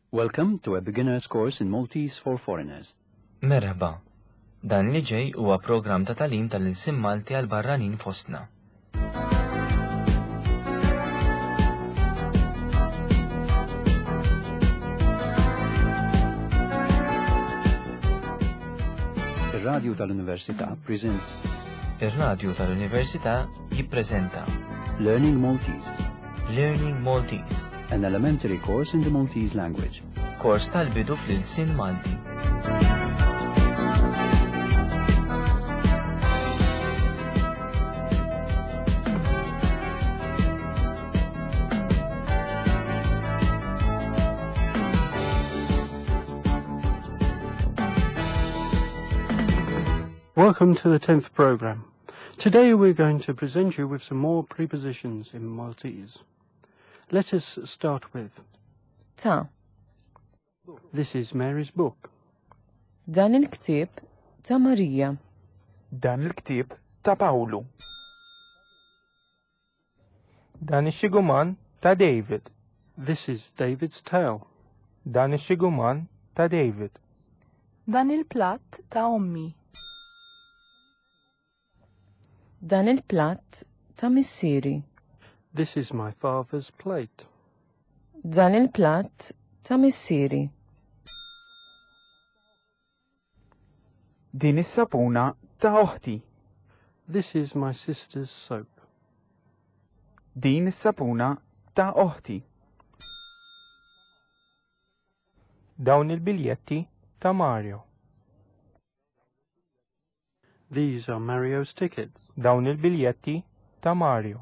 Welcome to a beginner's course in Maltese for foreigners. Merħba. Dan li ġej huwa programm ta' tagħlim tal-ilsiem Malti għal barranin fostna. Ir-radju tal-Università presents Ir-radju tal-Università jippreżenta Learning Maltese, Learning Maltese, an elementary course in the Maltese language. kors tal-bidu fl-ilsien Malti. Welcome to the 10th program. Today we're going to present you with some more prepositions in Maltese. Let us start with Ta. this is Mary's book. Dan il-ktieb ta' Marija. Dan il-ktieb ta' Pawlu. Dan ix-xiguman ta' David. This is David's tale. Dan ix-xiguman ta' David. Dan il-platt ta' ommi. Dan il-platt ta' missieri. This is my father's plate. Dan il-platt ta' missieri. Din is-sapuna ta' oħti. This is my sister's soap. Din is-sapuna ta' oħti. Dawn il-biljetti ta' Mario. These are Mario's tickets. Dawn il-biljetti ta' Mario.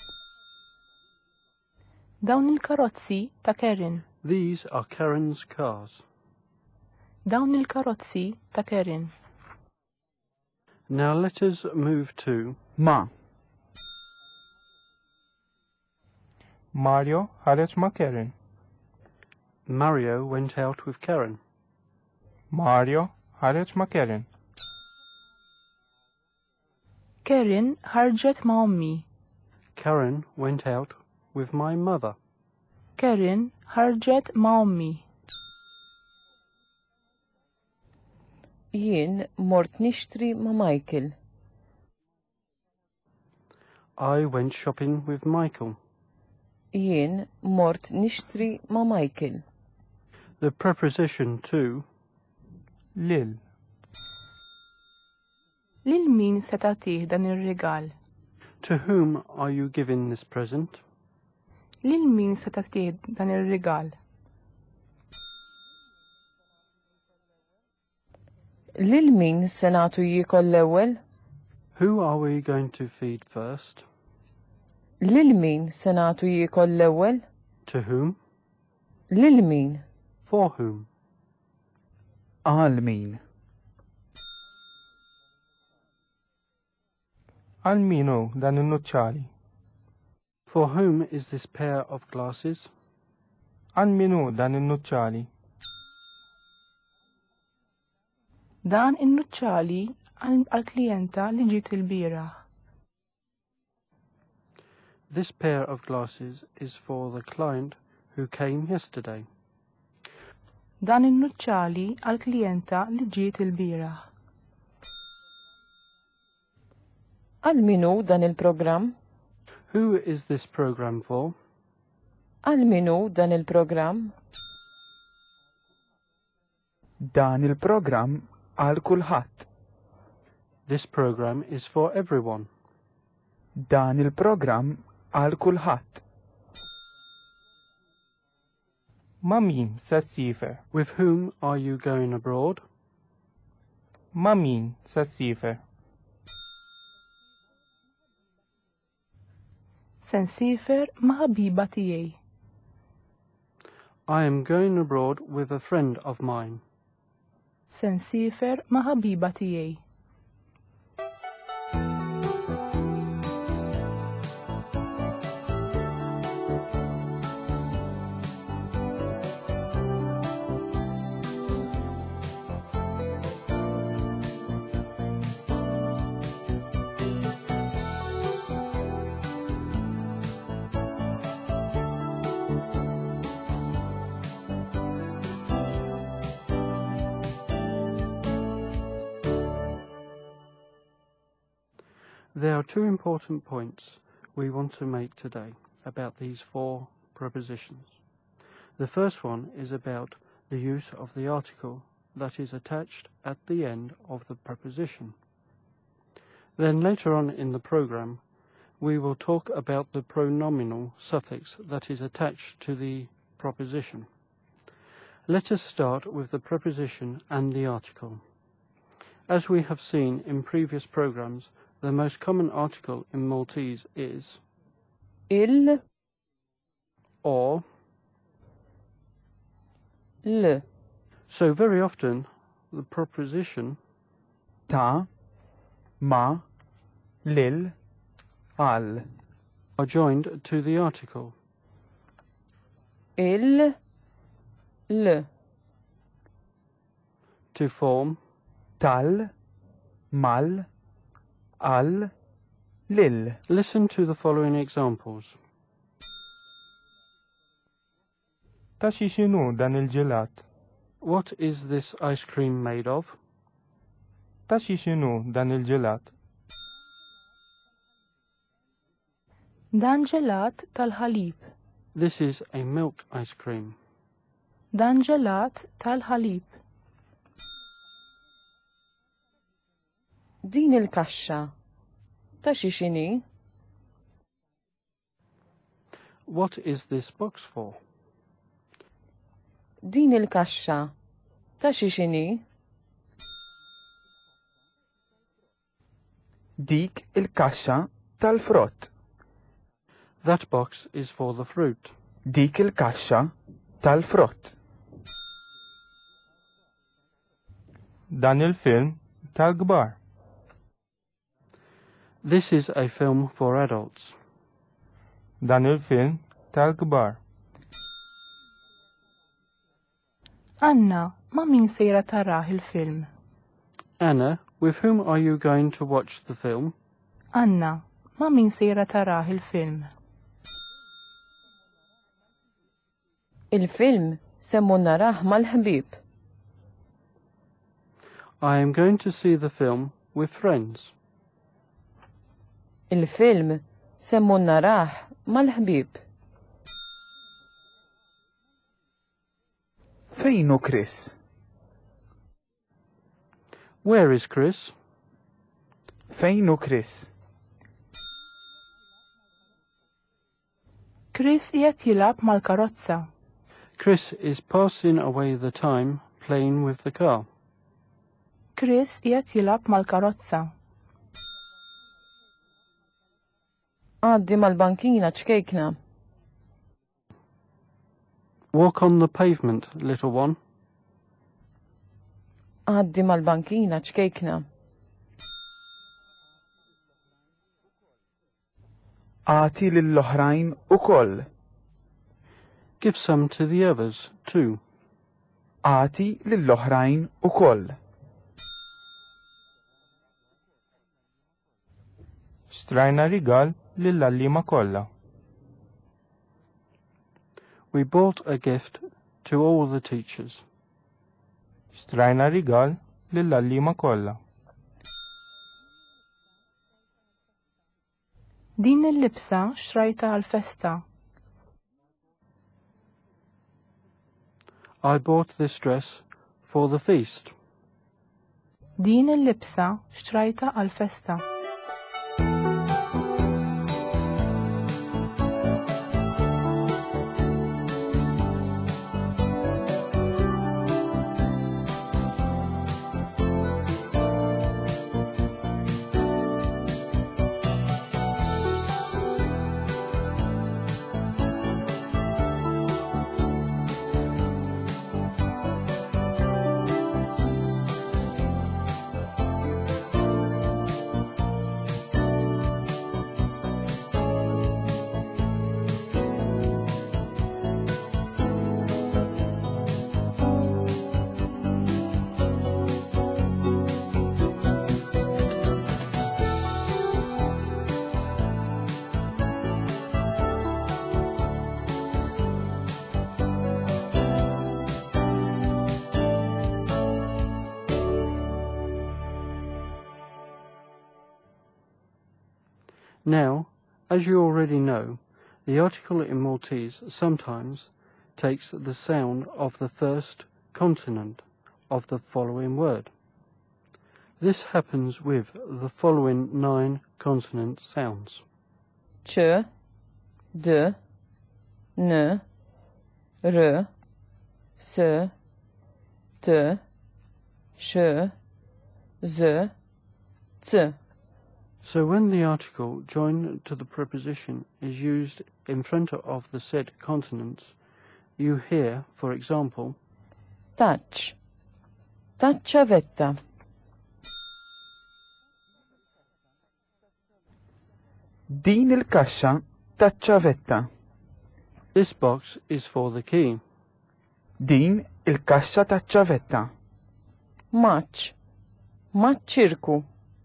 Dawn il-karozzi ta' Kerin. These are Karen's cars. Dawn il-karozzi ta' Kerin. Now let us move to Ma. Mario ħareġ ma' Karen. Mario went out with Karen. Mario ħareġ ma' Karen. Kerin ħarġet ma' ommi. Karen went out with my mother. Kerin ħarġet ma' ommi. Jien mort nixtri ma' Michael. I went shopping with Michael. Jien mort nixtri ma' Michael. The preposition to Lil. Lil min se tagħtih dan ir-rigal? To whom are you giving this present? Lil min se tagħtih dan ir-rigal? Lil min se nagħtu jiekol l-ewwel? Who are we going to feed first? Lil min se nagħtu jiekol l-ewwel? To whom? Lil min? For whom? Għal min. Għal minu dan in-nuċċali. For whom is this pair of glasses? Għal minu dan in-nuċċali. Dan in-nuċċali għall-klijenta li ġiet il-bieraħ. This pair of glasses is for the client who came yesterday. Dan in-nuċċali għall-klijenta li ġiet il-bieraħ. Għal minu dan il-programm? Who is this program for? Għal minu dan il-programm? Dan il-programm għal kulħadd. This program is for everyone. Dan il-programm għal kulħadd. Ma' min se ssifer? With whom are you going abroad? Ma' min se ssifer? Se nsifer ma' ħabiba tiegħi. I am going abroad with a friend of mine. Se nsifer ma' ħabiba tiegħi. There are two important points we want to make today about these four prepositions. The first one is about the use of the article that is attached at the end of the preposition. Then later on in the program, we will talk about the pronominal suffix that is attached to the proposition. Let us start with the preposition and the article. As we have seen in previous programs, the most common article in Maltese is il, or. l, So very often the preposition Ta, ma, lil, al. are joined to the article. il, l, To form Tal, mal, al, lil. Listen to the following examples. Ta xi xinu dan il-ġelat? What is this ice cream made of? Ta xi xinu dan il-ġelat? Dan ġelat tal-ħalib. This is a milk ice cream. Dan ġelat tal-ħalib. din il-kaxxa. Ta' xi xini? What is this box for? Din il-kaxxa. Ta' xi xini? Dik il-kaxxa tal-frott. That box is for the fruit. Dik il-kaxxa tal-frott. Dan il-film tal-kbar. This is a film for adults. Dan il-film tal-kbar. Anna, ma' min sejra taraħ il-film? Anna, with whom are you going to watch the film? Anna, ma' min sejra taraħ il-film? Il-film semmu naraħ mal-ħbib. I am going to see the film with friends. Il-film semmu naraħ mal-ħbib. Fejnu Chris? Where is Chris? Fejnu Chris? Chris qiegħed jilgħab mal-karozza. Chris is passing away the time playing with the car. Chris qiegħed jilgħab mal-karozza. Għaddi mal-bankina ċkejkna. Walk on the pavement, little one. Għaddi mal-bankina ċkejkna. Għati lill-oħrajn ukoll. Give some to the others, too. Għati lill-oħrajn ukoll. Xtrajna rigal lill-allima kollha. We bought a gift to all the teachers. Xtrajna rigal lill-allima kollha. Din il-libsa xrajta għal-festa. I bought this dress for the feast. Din il-libsa xtrajta għal-festa. Now, as you already know, the article in Maltese sometimes takes the sound of the first consonant of the following word. This happens with the following 9 consonant sounds. ch, d, n, r, s, t, sh, z, c. So when the article joined to the preposition is used in front of the said consonants, you hear, for example, Taċ, taċċavetta. Din il-kaxxa taċ-ċavetta. this box is for the key. Din il-kaxxa taċ-ċavetta. Maċ, maċ-ċirku.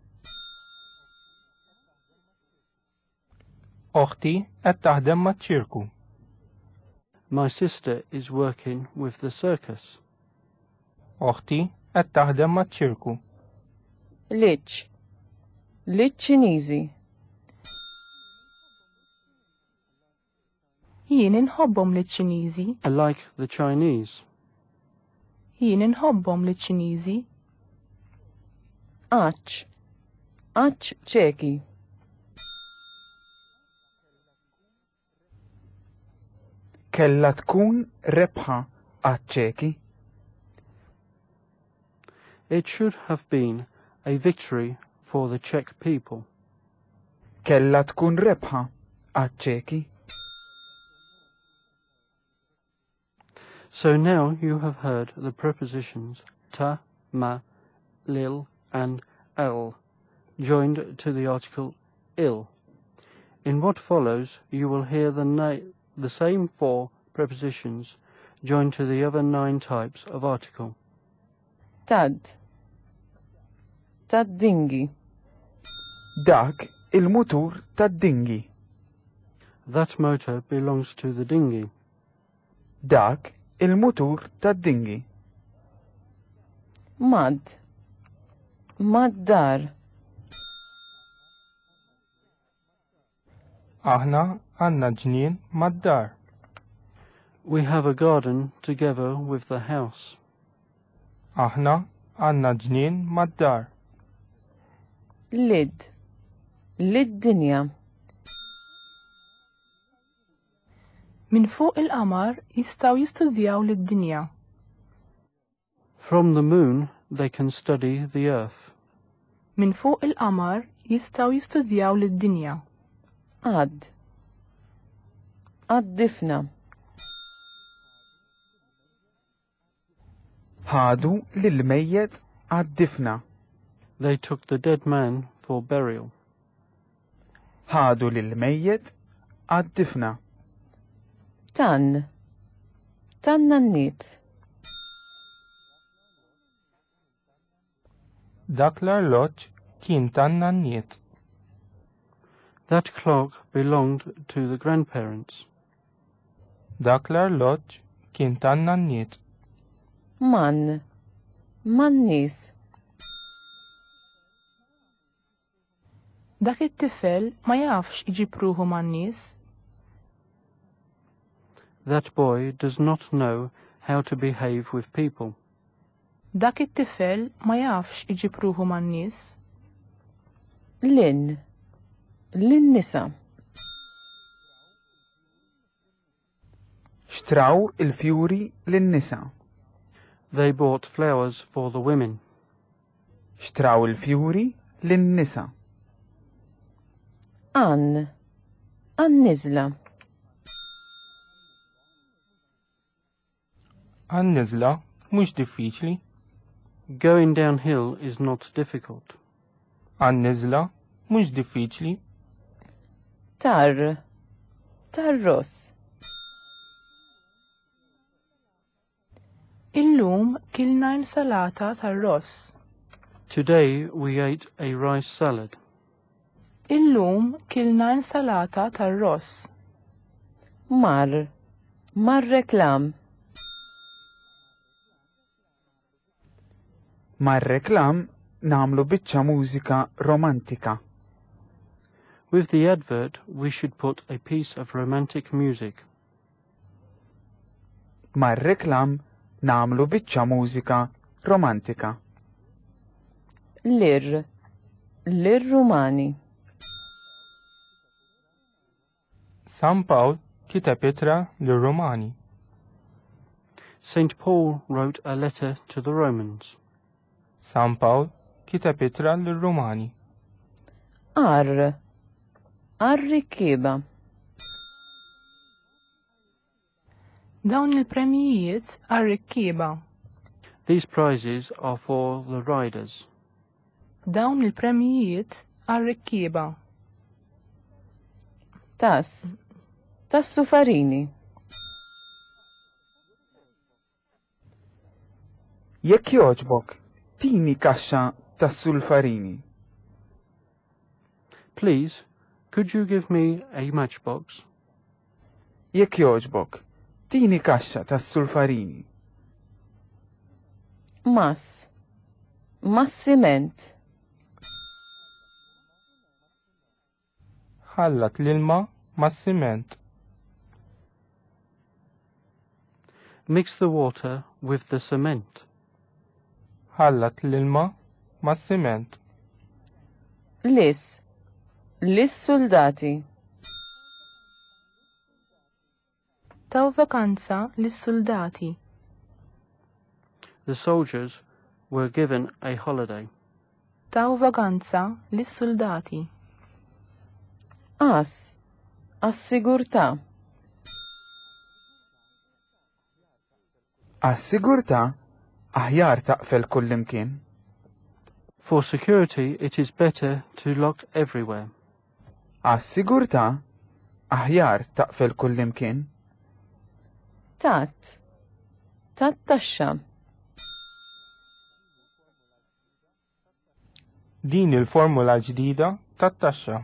Oħti qed taħdem maċ-ċirku. My sister is working with the circus. Oħti qed taħdem maċ-ċirku. Liċ, liċ-Ċiniżi. Jien inħobbhom liċ-Ċiniżi. I like the Chinese. Jien inħobbhom liċ-Ċiniżi. Aċ, aċ ċeki. Kella tkun rebħa għaċ-ċeki. It should have been a victory for the Czech people. Kella tkun rebħa għaċ-ċeki. So now you have heard the prepositions ta, ma, lil, and al, joined to the article il. In what follows, you will hear the same 4 prepositions joined to the other 9 types of article. Tad, tad-dingi. Dak il-mutur tad-dingi. That motor belongs to the dinghy. Dak il-mutur tad-dingi. Mad, mad-dar. Aħna għandna ġnien mad-dar. We have a garden together with the house. Aħna għandna ġnien mad-dar. Lid, lid-dinja. Min fuq il-qamar jistgħu jistudjaw lid-dinja. From the moon they can study the earth. Min fuq il-qamar jistgħu jistudjaw lid-dinja. Għad, għad-difna. Ħadu lill-mejjed għad-difna. They took the dead man for burial. Ħadu lill-mejjed għad-difna. Tan, tan-nannit. Dak l-arloġġ kien tan-nanniet. That clock belonged to the grandparents. Dak l-arloġġ kien tan-nanniet. Man, man-nies. Dak it-tifel ma jafx iġib ruħu man-nies. That boy does not know how to behave with people. Dak it-tifel ma jafx iġib ruħu man-nies. Lin, lin-nisa. Xtraw il-fjuri lin-nisa. They bought flowers for the women. Xtraw il-fjuri lin-nisa. Għan-nizla. Għan-niżla mhux diffiċli. Going downhill is not difficult. Għan-niżla mhux diffiċli. Tar-ross. Illum kilna insalata tar-ross. Today we ate a rice salad. Illum kilna insalata tar-ross. Mar-reklam. Mar-reklam namlu biċċa mużika romantika. With the advert, we should put a piece of romantic music. Mar-reklam namlu biċċa mużika romantika. Lir-Rumani. San Pawl kiteb ittra lir-Rumani. St. Paul wrote a letter to the Romans. San Pawl kiteb ittra lir-Rumani. Ar-rikkieba. Dawn il-premijiet għar-rikkieba. These prizes are for the riders. Dawn il-premijiet għar-rikkieba. Tas-sufarini. Jekk jogħġbok, tini kaxxa tas-sulfarini. Please, could you give me a matchbox? Jekk jogħġbok, tini kaxxa tas-sulfarini. Mas-siment. Ħallat l-ilma mas-siment. Mix the water with the cement. Ħallat l-ilma mas-siment. Lis-soldati. Taw vakanza lis-soldati. The soldiers were given a holiday. Taw vakanza lis-soldati. Għas-sigurtà. Għas-sigurtà aħjar taqfel kullimkien. For security, it is better to lock everywhere. Għas-sigurtà aħjar taqfel kullimkien. Tat-taxxa. Din il-formula ġdida tat-taxxa.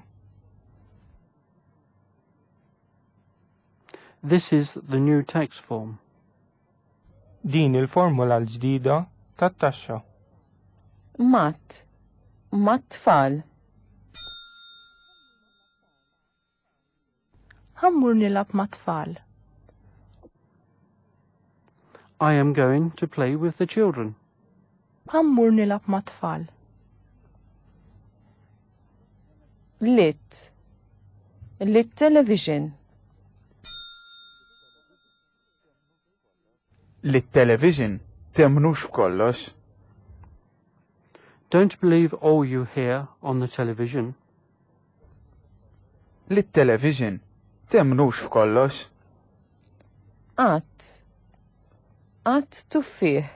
This is the new tax form. Din il-formula l-ġdida tat-taxxa. Mat-tfal. Ħammur nilab mat-tfal. I am going to play with the children. Ħammur nilab mat-tfal. Lit-television. Lit-television temnux f'kollox. Don't believe all you hear on the television. Lit-television temnux f'kollox. Qatt tuffieħ.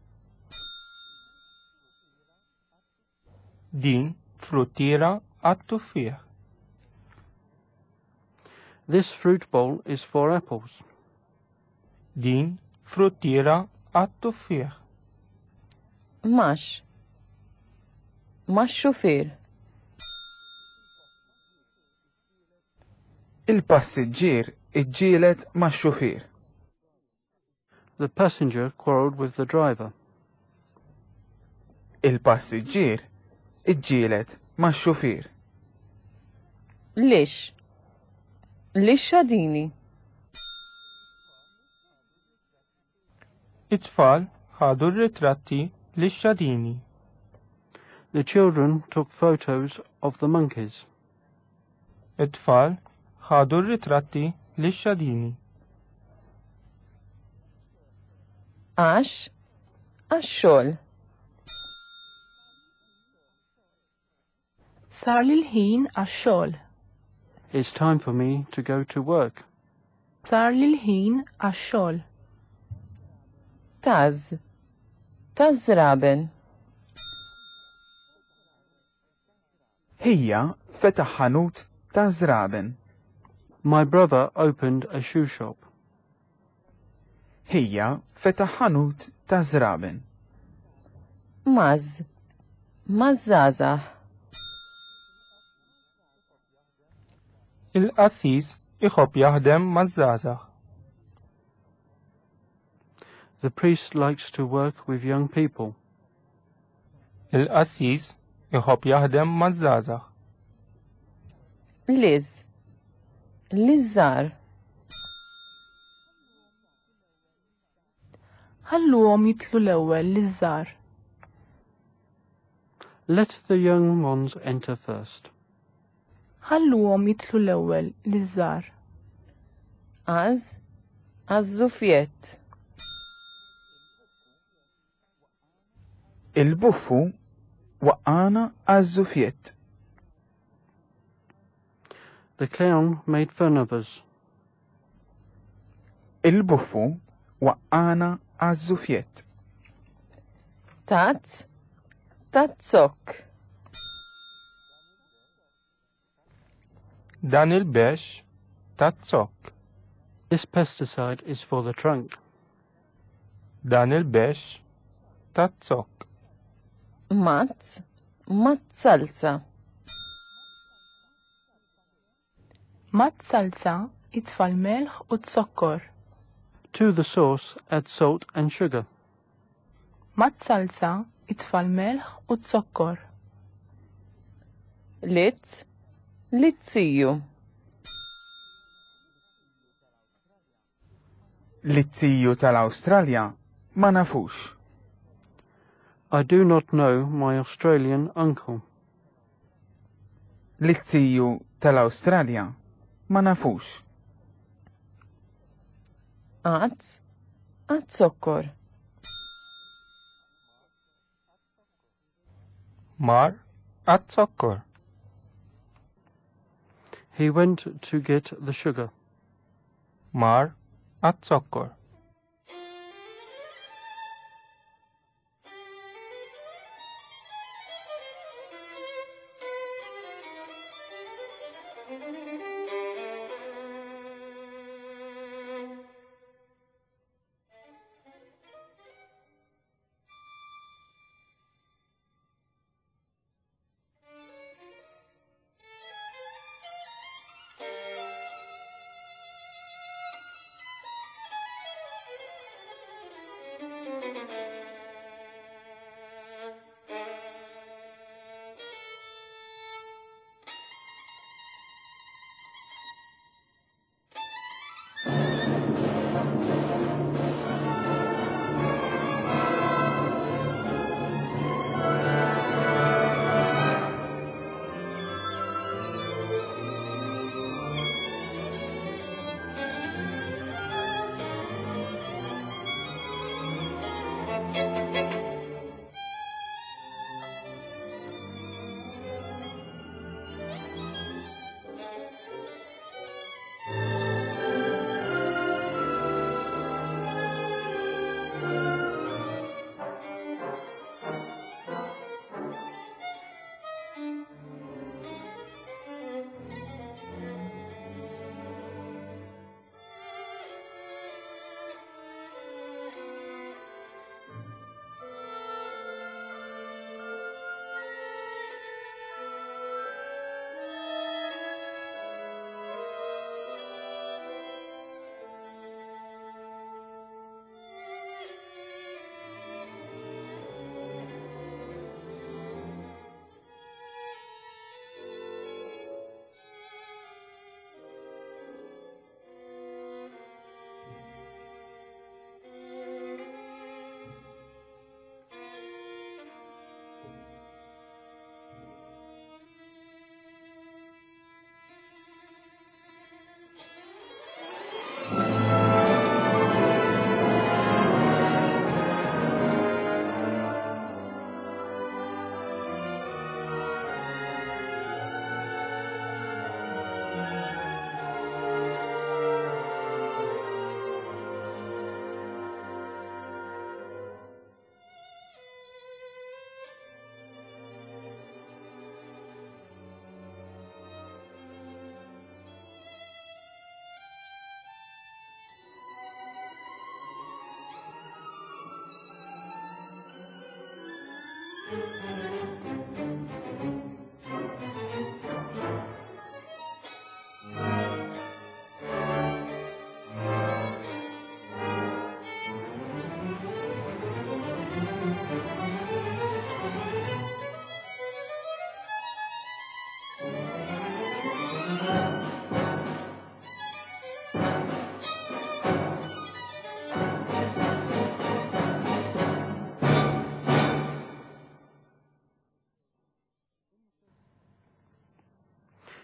Din fruttiera għat-tuffieħ. This fruit bowl is for apples. Din fruttiera għat-tuffieħ. Max-xufier. Il-passiġġier iġġieled max-xufier. The passenger quarrelled with the driver. Il-passiġġier iġġieled max-xufier. Lix xadini. It-tfal ħadu r-ritratti lix-xadini. The children took photos of the monkeys. It-tfal ħadu r-ritratti lix-xadini. Għax-xogħol. Sar li l-ħin għax-xogħol. It's time for me to go to work. Sar li l-ħin għax-xogħol. Taż-żraben. Hija fetaħ ħanut ta' żraben. My brother opened a shoe shop. Hija fetaħ ħanut ta' żraben. Maż-żgħażagħ. Il-qassis iħobb jaħdem maż-żgħażagħ. The priest likes to work with young people. Il-qassis iħobb jaħdem maż-żgħażagħ. Liz. Lizzar. ħalluhom jitlu l-ewwel liż-żgħar. Let the young ones enter first. ħalluhom jitlu l-ewwel liż-żgħar. Għaż-żufjett. Il-buffu waqqana għaż-żufjett. The clown made fun of us. Il-buffu waqqana għaż-żufjett. Tazzok. Dan il-bex tazzok. This pesticide is for the trunk. Dan il-bex tazzok. Mazzalza. Mazzalza itfal melħ u t-sokkor. To the sauce, add salt and sugar. Mazzalza itfal melħ u t-sokkor. Lizziju. L-izziju tal-Awstralja ma nafux. I do not know my Australian uncle. L-izziju tal-Awstralja ma nafux. Sokkor. Mar at-sokkor. He went to get the sugar. Mar at-sokkor.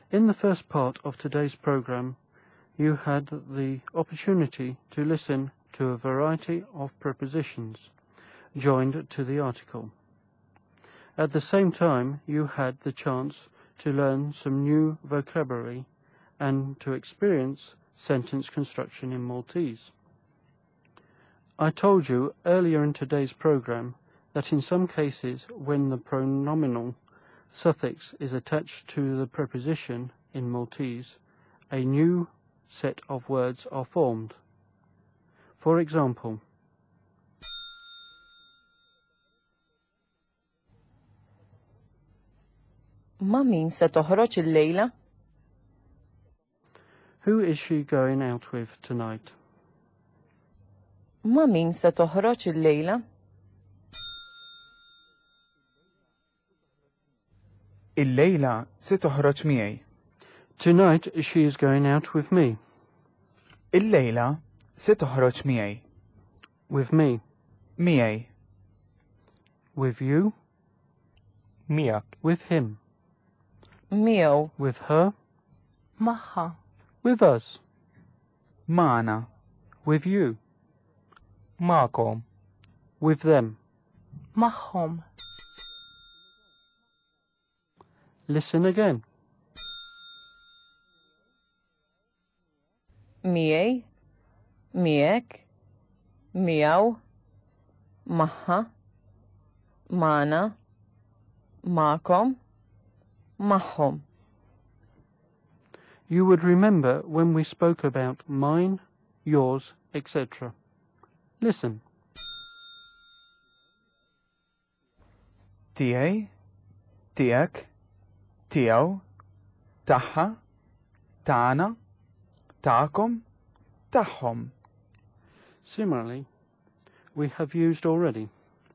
In the first part of today's program, you had the opportunity to listen to a variety of prepositions joined to the article. At the same time, you had the chance to learn some new vocabulary and to experience sentence construction in Maltese. I told you earlier in today's program that in some cases when the pronominal suffix is attached to the preposition in Maltese, a new set of words are formed. For example, Ma' min se toħroġ illejla? who is she going out with tonight? Ma' min se toħroġ illejla? Illejla se toħroġ miegħi. Tonight she is going out with me. Illejla se toħroġ miegħi. With me. Miegħi. With you. Miak. With him. Miegħu. With her. Magħha. With us. Magħna. With you. Ma'kom. With them. Magħhom. Listen again. Miegħi. Miegħek. Miegħu. Magħha. Magħna. Magħkom. Magħhom. You would remember when we spoke about mine, yours, etc. Listen. Tiegħi. Tiegħek. Tiegħu. Tagħha. Tagħna. Tagħkom. Tagħhom. Similarly, we have used already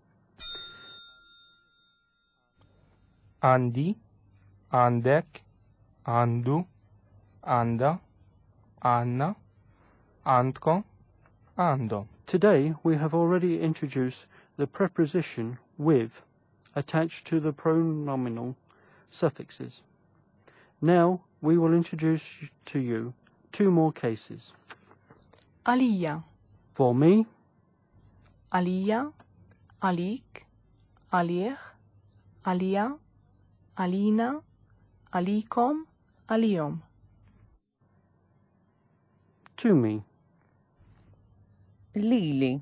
Għandi. Għandek. Għandu. Għanda. Għanna. Għandkom. Għandhom. Today we have already introduced the preposition with attached to the pronominal suffixes. Now we will introduce to you two more cases. Għalija. For me, Għalija. Għalik. Għalih. Għalija. Għalina. Għalikom. Għalijom. to me, Lili.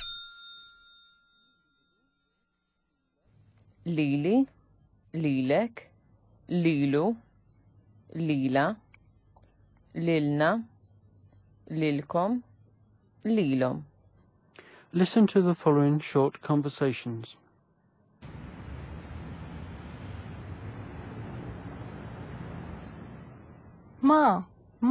Lili. Lilek. Lilu. Lila. Lilna. Lilkom. Lilom. Listen to the following short conversations. Ma.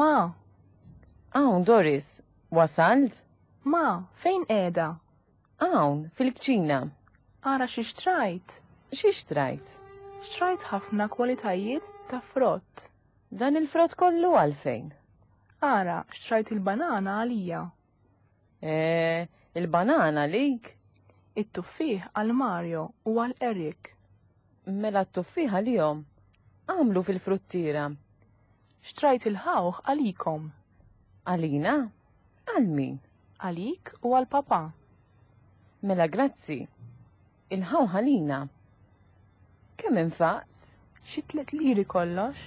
Hawn Doris, wasalt? Ma, fejn qiegħda? Hawn, fil-kċina. Ara xi xtrajt. Xi xtrajt? Xtrajt ħafna kwalitajiet ta' frott. Dan il-frott kollu għalfejn? Ara, xtrajt il-banana għalija. Il-banana lik? It-tuffieħ għal Mario u għal Erik. Mela t-tuffieħ għalihom. Għamlu fil-fruttiera. Xtrajt il-ħawħ għalikom. Għalina? Għal min? Għalik u għal papa. Mela grazzi. Il-ħaw għalina. Kemm infaqt? Xi 3 liri kollox.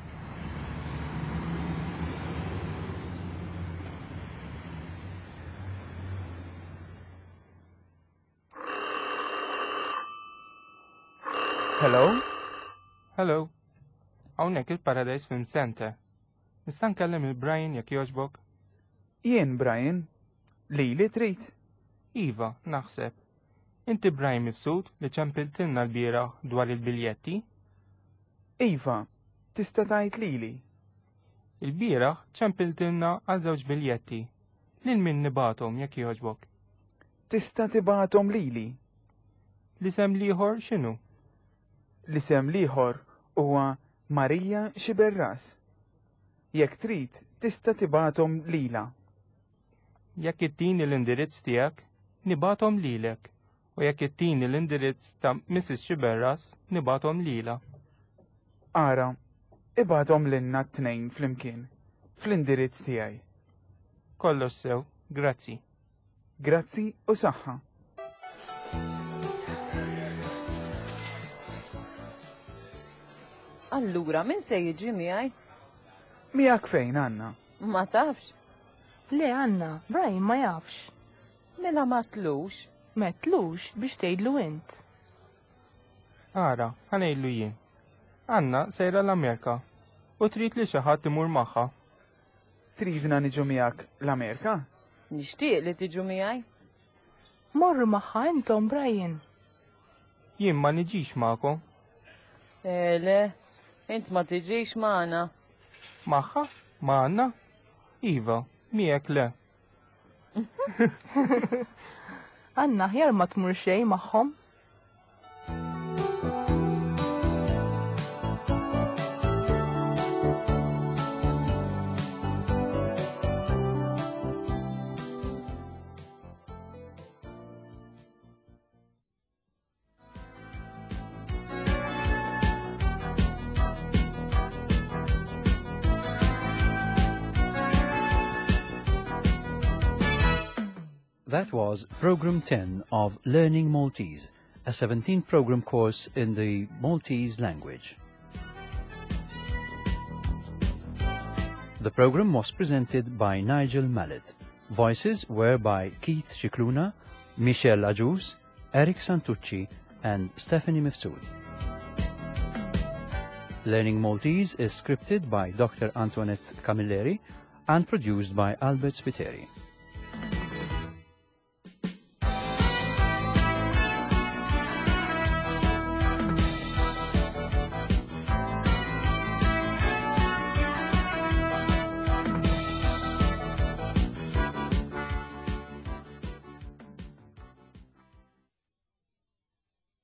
Hello? Hello. Hawnhekk il-Paradise Film Center. Nista' nkellem il-Brian jekk jogħġbok? Jien Brian. Lili trid. Iva, naħseb. Inti Brian mifsud li ċempiltilna l-bieraħ dwar il-biljetti? Iva, tista' tgħid lili. Il-bieraħ ċempiltilna għal żewġ biljetti. Lil min nibatom jekk jogħġbok? Tista' tibagħthom lili. L-isem liħor x'inhu? L-isem liħor huwa Marija Xiberras. Jekk trid, tista' tibagħthom lila. Jekk ittini l-indirizz tiegħek, nibatom lilek. U jekk ittini l-indirizz ta' Mrs. Xiberras, nibatom lila. Ara, Ibadhom lilna t-tnejn flimkien, fl-indirizz tiegħi. Kollox sew, grazzi. Grazzi u saħħa. Allura, min se jiġi miegħi? Miegħek fejn Anna? Ma tafx. Le Anna, Brian ma jafx. Mela ma tlux. Metlux biex tgħidlu int. Ara, ħanejlu jien. Anna sejra l-Amerika u trid li xi ħadd imur magħha. Tridna niġu miegħek l-Amerika? Nixtieq li tiġu miegħi. Morru magħha intom, Brian. Jien ma niġix magħkom. Le, int ma tiġix magħna. Magħha? Ma' Anna? Iva, miegħek le. Anna ħjar ma tmur xejn magħhom. That was Program 10 of Learning Maltese, a 17-program course in the Maltese language. The program was presented by Nigel Mallet. Voices were by Keith Shikluna, Michelle Ajus, Eric Santucci, and Stephanie Mifsud. Learning Maltese is scripted by Dr. Antoinette Camilleri and produced by Albert Spiteri.